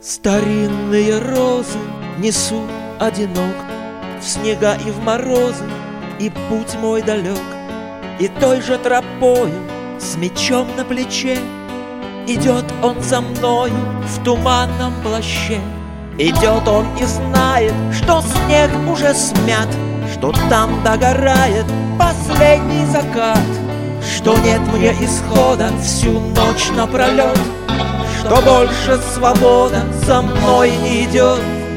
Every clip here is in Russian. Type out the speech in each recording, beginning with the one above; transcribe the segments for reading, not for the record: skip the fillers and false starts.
Старинные розы несу одинок в снега и в морозы, и путь мой далек. И той же тропою с мечом на плече идет он за мною в туманном плаще. Идет он и знает, что снег уже смят, что там догорает последний закат, что нет мне исхода всю ночь напролет, что больше свобода за мной не идет.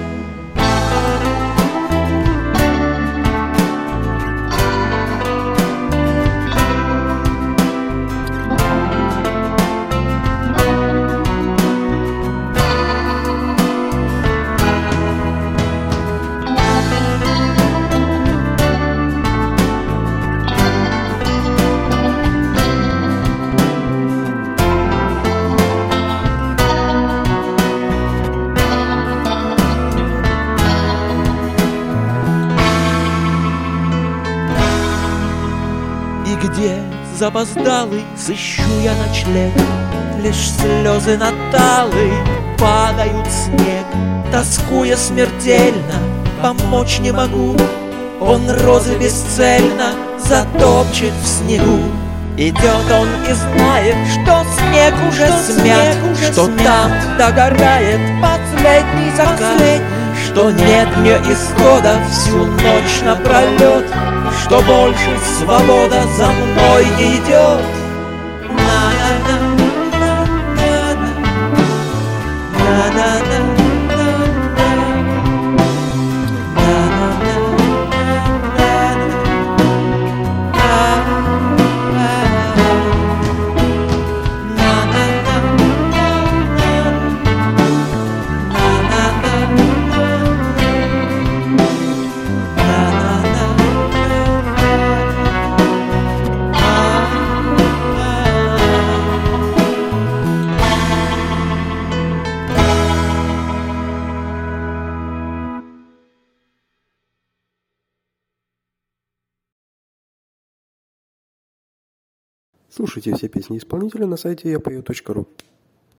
И где запоздалый сыщу я ночлег, лишь слезы наталы падают в снег. Тоскуя смертельно, помочь не могу, он розы бесцельно затопчет в снегу. Идет он и знает, что снег уже смят, что там догорает последний закат, что нет мне исхода всю ночь напролет, что больше свобода за мной не идет. Слушайте все песни исполнителя на сайте yapою.ru.